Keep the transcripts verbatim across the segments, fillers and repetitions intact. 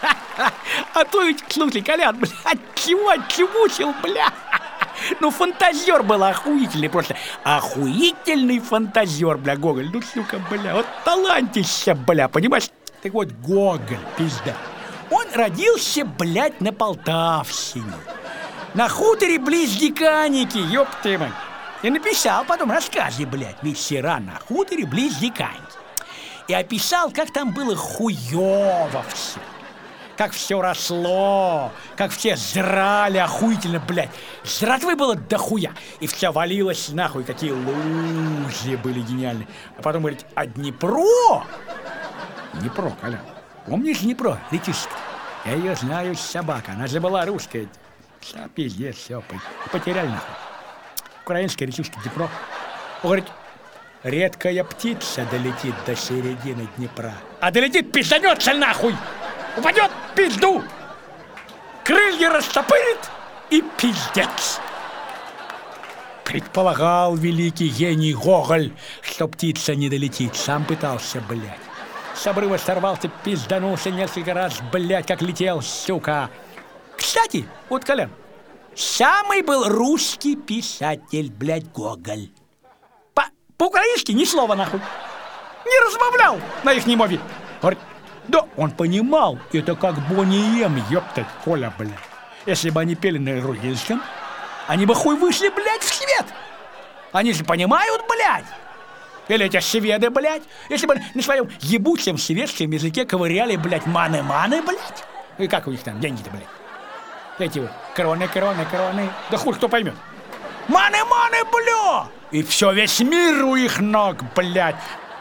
А то ведь, слушай, Колян, блядь, чего отчевучил, бля? Ну, фантазер был охуительный, просто охуительный фантазер, бля, Гоголь. Ну, сука, бля, вот талантище, бля, понимаешь? Так вот, Гоголь, пизда. Он родился, блядь, на Полтавщине, на хуторе близ Диканьки, ёб ты мать. И написал потом рассказы, блядь, вечера на хуторе близ Диканьки. И описал, как там было хуёво все. Как все росло, как все жрали охуительно, блядь. Жратвы было дохуя. И все валилось нахуй, какие лужи были гениальные. А потом говорит, а Днепро? Днепро, Коля. Помнишь Днепро, речушка? Я ее знаю, собака. Она же была русская. Все, пиздец, все, потеряли нахуй. Украинская речушка Днепро. Он говорит, редкая птица долетит до середины Днепра. А долетит, пизданется нахуй! Упадет в пизду! Крылья растопырит и пиздец! Предполагал великий гений Гоголь, что птица не долетит. Сам пытался, блядь. С обрыва сорвался, пизданулся несколько раз, блядь, как летел, сука. Кстати, вот, Колян, самый был русский писатель, блядь, Гоголь. По- По-украински ни слова, нахуй. Не разбавлял на их мове. Говорит, да, он понимал, это как Бонни Эм, ёптать, Коля, блядь. Если бы они пели на грузинском, они бы хуй вышли, блядь, в свет. Они же понимают, блядь. Или эти шведы, блядь. Если бы на своем ебучем шведском языке ковыряли, блядь, маны-маны, блядь. И как у них там деньги-то, блядь? Эти вот кроны, кроны, кроны. Да хуй кто поймет. Маны-маны, бля! И все, весь мир у их ног, блядь.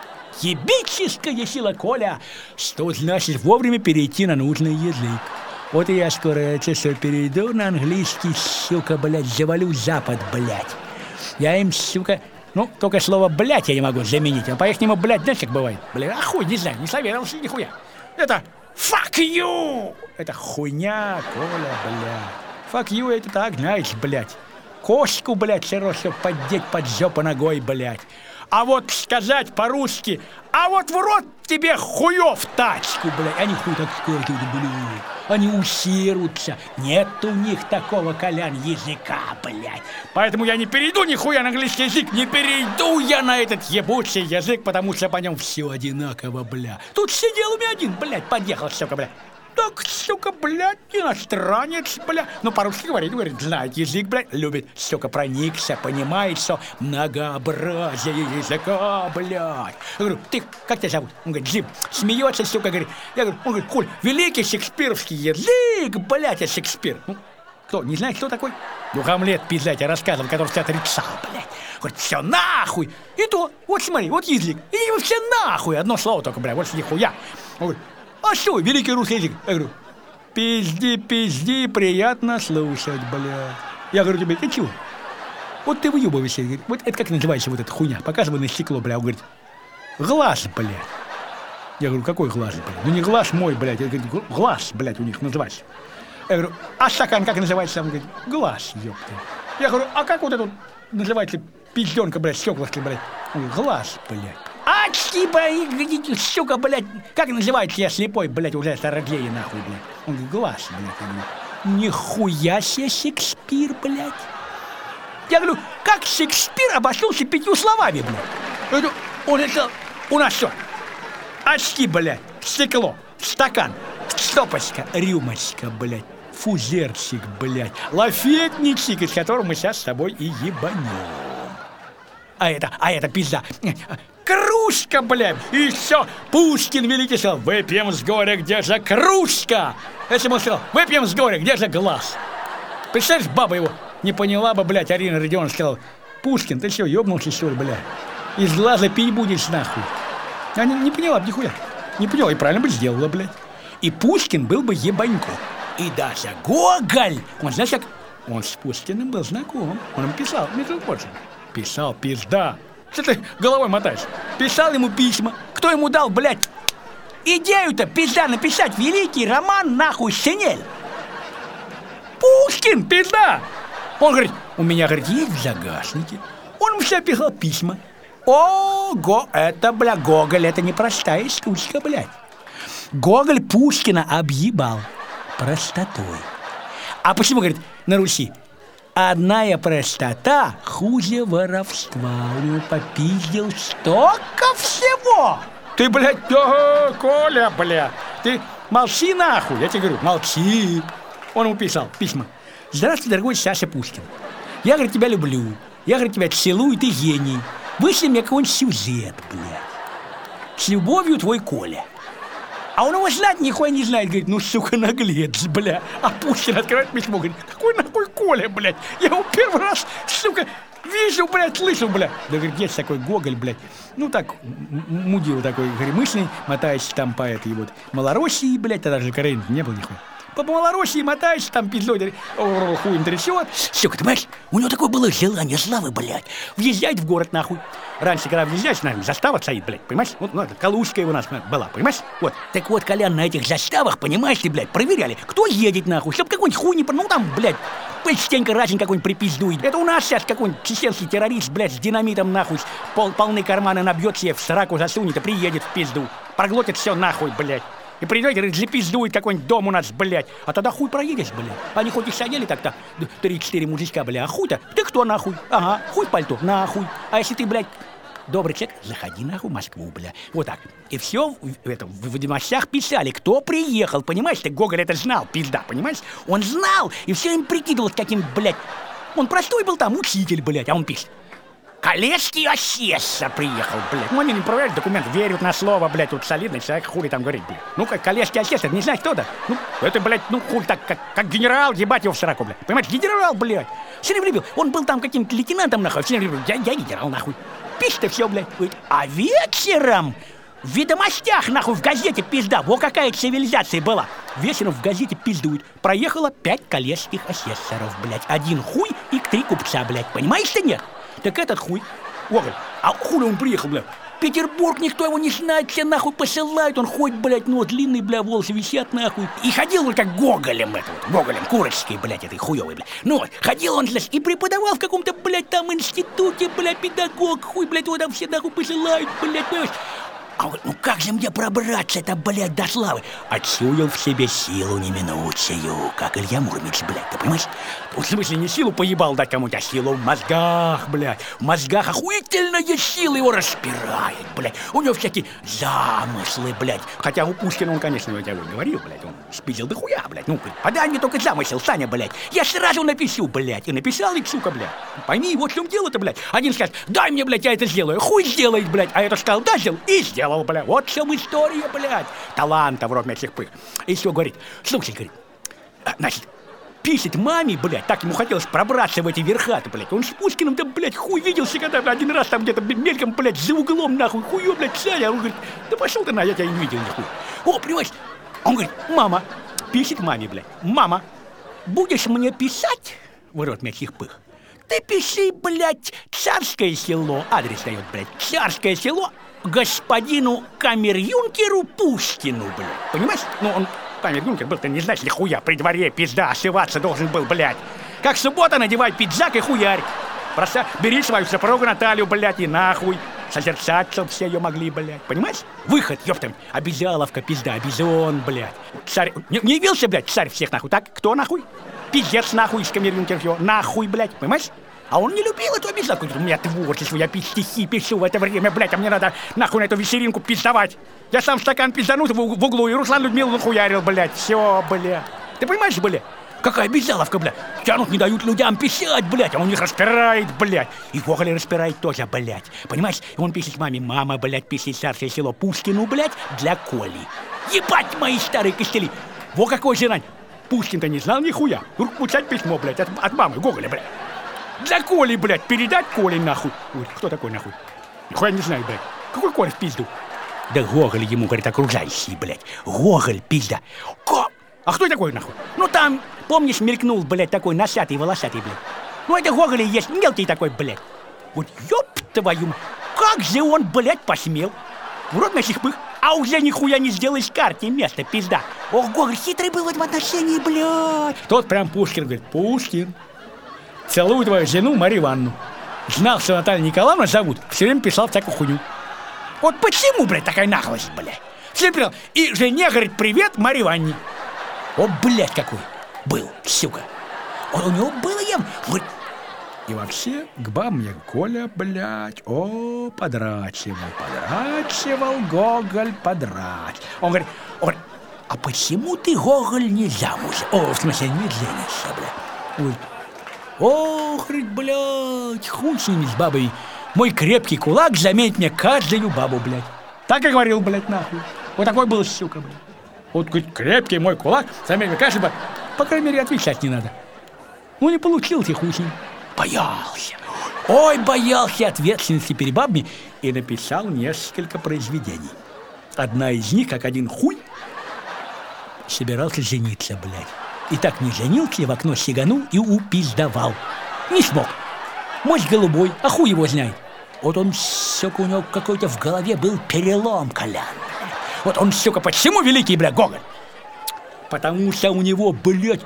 Ебическая сила, Коля, что значит вовремя перейти на нужный язык. Вот и я скоро это все перейду на английский, сука, блядь, завалю Запад, блядь. Я им, сука, ну, только слово «блядь» я не могу заменить, а по-ихнему, блядь, знаешь, как бывает? Блядь, а хуй, не знаю, не советовался нихуя. Это «fuck you». Это хуйня, Коля, блядь. «Fuck you» это так, знаешь, блядь. Кошку, блядь, все равно, чтобы поддеть под жопу ногой, блядь. А вот сказать по-русски, а вот в рот тебе хуёв тачку, блядь. Они хуй так скажут, блядь. Они усерутся. Нет у них такого, Колян, языка, блядь. Поэтому я не перейду нихуя на английский язык. Не перейду я на этот ебучий язык, потому что по нем все одинаково, бля. Тут сидел у меня один, блядь, подъехал, сука, блядь. Так, сука, блядь, иностранец, блядь. Ну, по-русски говорит, говорит, знает язык, блядь, любит, сука, проникся, понимает, что многообразие языка, блядь. Я говорю, ты, как тебя зовут? Он говорит, Джим. Смеется, сука, говорит. Я говорю, он говорит, Коль, великий шекспировский язык, блядь, а Шекспир. Ну, кто, не знаешь, кто такой? Ну, Гамлет, пиздать, я рассказывал, который тебя отрицал, блядь. Говорит, все нахуй. И то, вот смотри, вот язык. И все нахуй. Одно слово только, блядь, больше нихуя. Он говорит, а что, великий русский язык? Я говорю, пизди, пизди, приятно слушать, бля. Я говорю тебе, ты чего? Вот ты выебываешься. Вот это как называется вот эта хуйня? Показывай на стекло, бля. Он говорит, глаз, блядь. Я говорю, какой глаз, блядь? Ну не глаз мой, блядь. Я говорю, глаз, блядь, у них называется. Я говорю, а стакан как называется? Он говорит, глаз, ёпта. Я говорю, а как вот это вот называется пизденка, блядь, стеклышки, блядь? Он говорит, глаз, блядь. А, типа, сука, блядь, как называется я слепой, блядь, уже стародеи, нахуй, блядь. Он говорит, глаз, блядь, я говорю, нихуя себе Шекспир, блядь. Я говорю, как Шекспир обошелся пятью словами, блядь. Я говорю, он это, у нас что? Очки, блядь, стекло, стакан, стопочка, рюмочка, блядь, фузерчик, блядь, лафетничек, из которого мы сейчас с тобой и ебанем. А это, а это пизда. Кружка, блядь, и все. Пушкин великий сказал, выпьем с горя, где же кружка? Если бы он сказал, выпьем с горя, где же глаз? Представляешь, баба его не поняла бы, блядь, Арина Родионовна сказала, Пушкин, ты что, ёбнулся, что ли, блядь? Из глаза пить будешь, нахуй. Она не, не поняла бы нихуя. Не поняла, и правильно бы сделала, блядь. И Пушкин был бы ебанько. И даже Гоголь, он, знаешь, как... Он с Пушкиным был знаком. Он ему писал, между прочим. Писал, пизда. Что ты головой мотаешь? Писал ему письма. Кто ему дал, блядь, идею-то, пизда, написать великий роман, нахуй, «Шинель»? Пушкин, пизда! Он говорит, у меня, говорит, есть в загашнике. Он ему все писал письма. Ого, это, бля, Гоголь, это непростая штучка, блядь. Гоголь Пушкина объебал простотой. А почему, говорит, на Руси одна простота хуже воровства? У него попиздил столько всего. Ты, блядь, да, Коля, блядь, ты молчи нахуй, я тебе говорю, молчи. Он ему писал письма. Здравствуй, дорогой Саша Пушкин. Я, говорит, тебя люблю. Я, говорит, тебя целую, ты гений. Вышли мне какой-нибудь сюжет, блядь. С любовью, твой Коля. А он его знать нихуя не знает. Говорит, ну, сука, наглец, бля. А Пушкин открывает письмо, говорит, какой нахуй Коля, блядь? Я его первый раз, сука, вижу, блядь, слышу, блядь. Да, говорит, есть такой Гоголь, блядь. Ну, так, мудил такой горемыслый, мотающий там по этой вот Малороссии, блядь. Тогда же Каренин не был нихуя. По Малороссии мотаешься, там пиздой, хуем трясет. Сука, ты понимаешь, у него такое было желание славы, блядь. Въезжать в город, нахуй. Раньше, когда въезжаешь, наверное, застава стоит, блядь, понимаешь? Вот, ну, Калужская у нас была, понимаешь? Вот. Так вот, Колян, на этих заставах, понимаешь ты, блядь, проверяли, кто едет, нахуй, чтоб какой-нибудь хуй не... Ну, там, блядь, пыльстенько разень какой-нибудь припиздует. Это у нас сейчас какой-нибудь чеченский террорист, блядь, с динамитом, нахуй, пол, полные карманы набьет себе, в сраку засунет и приедет в пизду. Проглотит все нахуй, блядь. И придет, говорит, запиздует какой-нибудь дом у нас, блядь. А тогда хуй проедешь, блядь. Они хоть и сидели так-то, три-четыре мужичка, блядь, а хуй-то, ты кто нахуй? Ага, хуй пальто, нахуй. А если ты, блядь, добрый человек, заходи нахуй в Москву, блядь. Вот так. И все в, этом, в, в новостях писали, кто приехал, понимаешь? Ты Гоголь это знал, пизда, понимаешь? Он знал и все им прикидывал, каким, блядь. Он простой был там, учитель, блядь, а он пишет. Коллежский асессор приехал, блядь. Ну, они не проверяют документы, верят на слово, блядь. Тут солидный человек, хули там говорит, блядь. Ну, как коллежский асессор, не знаю, кто это. Ну, это, блядь, ну, хули так, как, как генерал, ебать его в сраку, блядь. Понимаешь, генерал, блядь. Все время любил. Он был там каким-то лейтенантом, нахуй. Все время любил. Я, я генерал, нахуй. Пишет-то все, блядь. А вечером в ведомостях, нахуй, в газете пизда. Во какая цивилизация была. Вечером в газете пиздует. Проехало пять коллежских асессоров, блядь. Один хуй и три купца, блядь. Понимаешь ты, нет? Так этот хуй, Гоголь, а хули он приехал, бля? Петербург, никто его не знает, все нахуй посылают, он ходит, блядь, ну, длинные, бля, волосы висят, нахуй. И ходил он как Гоголем, это вот, Гоголем, курочкой, блядь, этой хуёвой, блядь. Ну, вот, ходил он, блядь, и преподавал в каком-то, блядь, там институте, блядь, педагог, хуй, блядь, его там все нахуй посылают, блядь, понимаешь? А вот, ну как же мне пробраться-то, блядь, до славы? Отчуял в себе силу неминучую, как Илья Муромец, блядь, ты понимаешь? В смысле, не силу поебал дать кому-то, а силу в мозгах, блядь. В мозгах охуительная сила его распирает, блядь. У него всякие замыслы, блядь. Хотя у Пушкина он, конечно, я тебе говорил, блядь, он спиздил до хуя, блядь. Ну, подай мне только замысел, Саня, блядь. Я сразу напишу, блядь. И написал, и сука, блядь. Пойми, вот в чем дело-то, блядь. Один скажет, дай мне, блядь, я это сделаю. Хуй сделает, блядь. А это сказал, да, сделал, и сделал, блядь. Вот в чем история, блядь. Таланта в рот всех пых. И все, говорит, слушай, говорит, значит, пишет маме, блядь, так ему хотелось пробраться в эти верха-то, блядь. Он с Пушкиным-то, блядь, хуй виделся, когда один раз там где-то мельком, блядь, за углом, нахуй, хуё, блядь, Саня. Он говорит, да пошел ты на, я тебя не видел, нихуй. О, понимаешь, он говорит, мама, пишет маме, блядь, мама, будешь мне писать, в рот всех пых, ты пиши, блядь, Царское село, адрес дает, блядь, Царское село, господину камер-юнкеру Пушкину, блядь, понимаешь? Ну, он... Камер-юнкер был, ты не знаешь ли, хуя, при дворе пизда, ошиваться должен был, блядь. Как суббота, надевай пиджак и хуярь. Просто бери свою супругу Наталью, блядь, и нахуй. Созерцать, чтоб все ее могли, блядь. Понимаешь? Выход, ёптам. Обезьяловка, пизда, обезьон, бляддь. Царь... Не, не явился, блядь, царь всех, нахуй, так? Кто, нахуй? Пиздец, нахуй, из камер-юнкеров его. Нахуй, блядь, понимаешь? А он не любил эту обезьянку. У меня творчество, я стихи пишу в это время, блядь, а мне надо нахуй на эту вечеринку пиздовать. Я сам стакан пизданул в, в углу, и Руслан Людмилу нахуярил, блядь. Все, блядь. Ты понимаешь, блядь? Какая обезьяловка, блядь. Тянут, не дают людям писать, блядь, а он их распирает, блядь. И Гоголь распирает тоже, блядь. Понимаешь? И он пишет маме, мама, блядь, пишет Царское село Пушкину, блядь, для Коли. Ебать мои старые костыли. Во какой же рань. Пушкин-то не знал нихуя. Вдруг получать письмо, блядь, от, от мамы Гоголя, блядь. Для Коли, блядь, передать Коле, нахуй. Ой, кто такой, нахуй? Нихуя не знаю, блядь. Какой Коля в пизду? Да Гоголь ему, говорит, окружающий, блядь. Гоголь, пизда. Ко... А кто такой, нахуй? Ну там, помнишь, мелькнул, блядь, такой носатый, волосатый, блядь. Ну это Гоголь и есть мелкий такой, блядь. Вот ёб твою мать. Как же он, блядь, посмел? В рот на пых, а уже нихуя не сделаешь карте место, пизда. Ох, Гоголь хитрый был в этом отношении, блядь. Тот прям Пушкин, говорит, Пушкин. Целую твою жену Марию Ивановну. Знал, что Наталью Николаевну зовут, все время писал всякую хуйню. Вот почему, блядь, такая наглость, блядь? Слепил. И жене говорит: привет, Марье Ивановне. О, блядь, какой был, сука. Он, у него было ем. Говорит, и вообще к бабам мне Коля, блядь, о, подрачивал, подрачивал, Гоголь, подрачивал. Он говорит, он говорит, а почему ты, Гоголь, не замуж? О, в смысле, не женишься, блядь. Говорит, ох, блядь, хуй с ними, с бабой. Мой крепкий кулак заметит мне каждую бабу, блядь. Так и говорил, блядь, нахуй. Вот такой был, сука, блядь. Вот, говорит, крепкий мой кулак заметит мне каждую бабу. По крайней мере, отвечать не надо. Ну, не получился, хуй с ним. Боялся. Ой, боялся ответственности перед бабами и написал несколько произведений. Одна из них, как один хуй, собирался жениться, блядь. И так не женился, в окно сиганул и упиздовал. Не смог. Мозг голубой, а хуй его знает. Вот он, сука, у него какой-то в голове был перелом колян. Вот он, сука, почему великий, блядь, Гоголь? Потому что у него, блядь,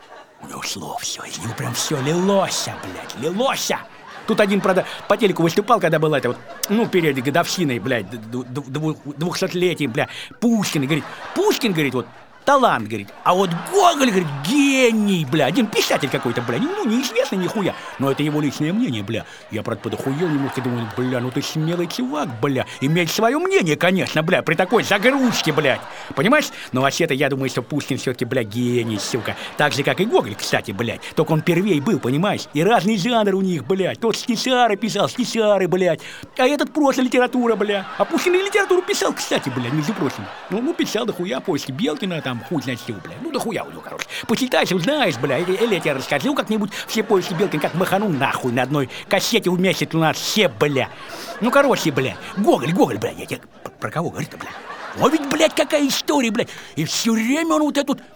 у него слов все, из него прям все лилося, блядь, лилося. Тут один, правда, по телеку выступал, когда была это вот, ну, перед годовщиной, блядь, двухсотлетием, блядь, Пушкин, говорит, Пушкин, говорит, вот, талант, говорит, а вот Гоголь, говорит, гений, бля, один писатель какой-то, бля, ну, неизвестный нихуя, но это его личное мнение, бля. Я, правда, подохуел немножко, думаю, бля, ну ты смелый чувак, бля, иметь свое мнение, конечно, бля, при такой загрузке, блядь, понимаешь? Но вообще-то я думаю, что Пушкин все-таки, бля, гений, сука, так же, как и Гоголь, кстати, блядь, только он первей был, понимаешь? И разный жанр у них, блядь, тот стишары писал, стишары, блядь, а этот просто литература, бля, а Пушкин и литературу писал, кстати, блядь, между прочим, ну, ну, писал дохуя поиски Белкина, там, хуй знает чего, бля. Ну да хуя у него, короче. Почитаешь, узнаешь, бля. Или, или я тебе расскажу как-нибудь все поиски Белкин, как махану нахуй на одной кассете в месяц у нас все, бля. Ну, короче, бля. Гоголь, Гоголь, бля. Я тебе про кого говорю-то, бля? О, ведь, блядь, какая история, блядь. И все время он вот эту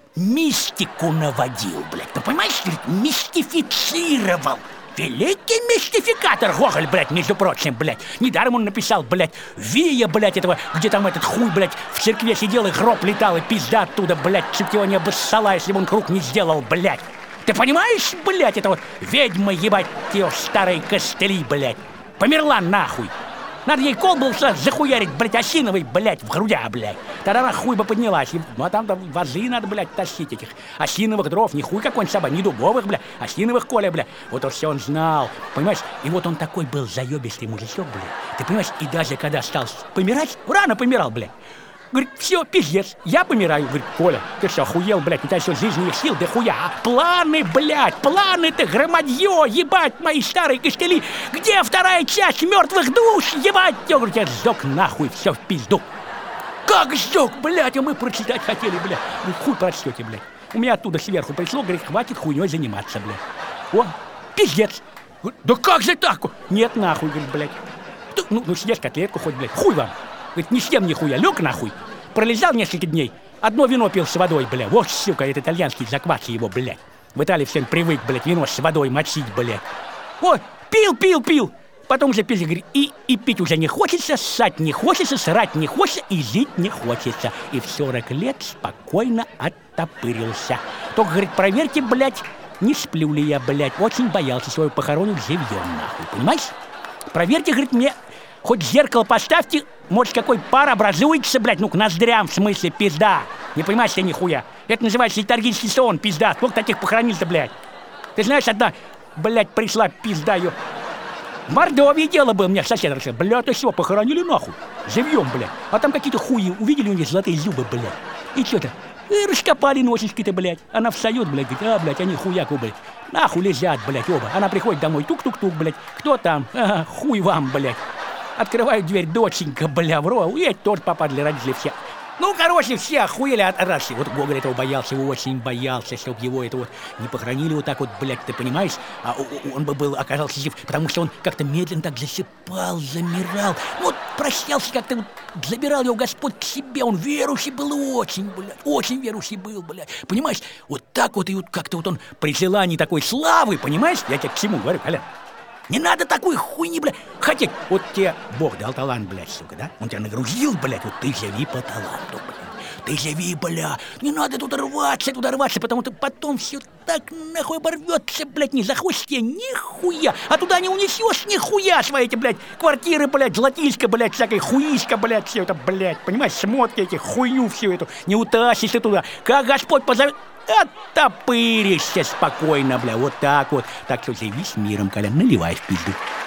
мистику наводил, блядь. Ты понимаешь, говорит, мистифицировал. Великий мистификатор Гоголь, блядь, между прочим, блядь. Недаром он написал, блядь, Вия, блядь, этого, где там этот хуй, блядь, в церкве сидел и гроб летал, и пизда оттуда, блядь, чуть его не обоссала, если бы он круг не сделал, блядь. Ты понимаешь, блядь, это вот ведьма, ебать, ее старые костыли, блядь. Померла нахуй. Надо ей колбу захуярить, блядь, осиновый, блядь, в грудя, блядь. Тогда она хуй бы поднялась. Ну, а там-то вазы надо, блядь, тащить этих осиновых дров. Не хуй какой-нибудь собой, не дубовых, блядь, осиновых, Коля, блядь. Вот он все он знал, понимаешь? И вот он такой был заебистый мужичок, блядь. Ты понимаешь, и даже когда стал помирать, рано помирал, блядь. Говорит, все, пиздец, я помираю. Говорит, Коля, ты что, охуел, блядь, у тебя все жизненных сил, да хуя. А планы, блядь, планы-то, громадье, ебать, мои старые костыли. Где вторая часть мертвых душ, ебать? Я говорю, тебя сдох нахуй, все в пизду. Как сдох, блядь, а мы прочитать хотели, блядь. Вы хуй прочтете, блядь. У меня оттуда сверху пришло, говорит, хватит хуйней заниматься, блядь. О, пиздец. Да как же так? Нет, нахуй, говорит, блядь. Ну, ну съешь котлетку хоть, блядь, хуй вам. Говорит, не съем нихуя, лег нахуй. Пролежал несколько дней, одно вино пил с водой, блядь. Вот, сука, это итальянский закваски его, блядь. В Италии всем привык, блядь, вино с водой мочить, блядь. Вот, пил, пил, пил. Потом уже пил, говорит, и, и пить уже не хочется, ссать не хочется, срать не хочется и жить не хочется. И в сорок лет спокойно оттопырился. Только, говорит, проверьте, блядь, не сплю ли я, блядь. Очень боялся свою похоронить живьем, нахуй, понимаешь? Проверьте, говорит, мне... Хоть зеркало поставьте, может, какой пар образуется, блядь, ну, к ноздрям, в смысле, пизда. Не понимаешь, я нихуя. Это называется летаргический сон, пизда. Сколько таких похоронил-то, блядь? Ты знаешь, одна, блядь, пришла пизда ее. В Мордовии дело было, мне сосед рассказал. Блядь, ты что, похоронили нахуй? Живьем, блядь. А там какие-то хуи, увидели у них золотые зубы, блядь. И что-то, и раскопали носочки-то, блядь. Она встает, блядь, говорит, а, блядь, они хуяку, блядь. Нахуй лежат, блядь, оба. Она приходит домой, тук-тук-тук, блядь. Кто там? Ага, хуй вам, блядь. Открывают дверь, доченька, бля, в рот, и торт попадали, родители все. Ну, короче, все охуели от радости. Вот Гоголь этого боялся, очень боялся, чтобы его это вот не похоронили вот так вот, блядь, ты понимаешь? А он бы был, оказался жив, потому что он как-то медленно так засыпал, замирал. Вот прощался как-то, вот, забирал его Господь к себе. Он верующий был очень, блядь, очень верующий был, блядь. Понимаешь? Вот так вот, и вот как-то вот он при желании такой славы, понимаешь? Я тебе к чему говорю, Коля? Не надо такой хуйни, блядь, хотеть. Вот тебе Бог дал талант, блядь, сука, да? Он тебя нагрузил, блядь, вот ты живи по таланту, блядь. Ты живи, бля. Не надо туда рваться, туда рваться, потому что потом все так нахуй оборвется, блядь, не захочешь тебе нихуя. А туда не унесешь нихуя свои эти, блядь, квартиры, блядь, золотишко, блядь, всякой хуишка, блядь, все это, блядь, понимаешь, шмотки эти, хуйню всю эту. Не утащишь ты туда. Как Господь позовет, оттопыришься спокойно, бля, вот так вот. Так что живи с миром, Коля, наливай в пизду.